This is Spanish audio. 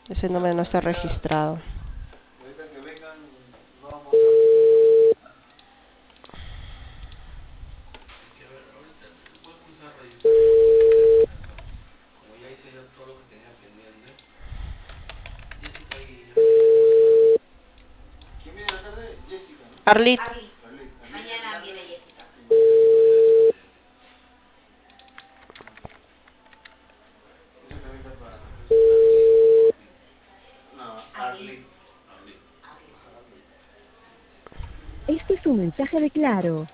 Ese número no está registrado. Ahorita que vengan, no vamos a... Es que a ver, ahorita voy a comenzar a revisar como ya hice ya todo lo que tenía pendiente. Jessica y Arlene. ¿Quién viene a la tarde? Jessica, ¿no? Arlit. Arlene. Mañana viene Jessica. Esa camisa para... No, Arlene. Arlene. Arlene. Arlene. Ajá, Arlene. Este es un mensaje de Claro.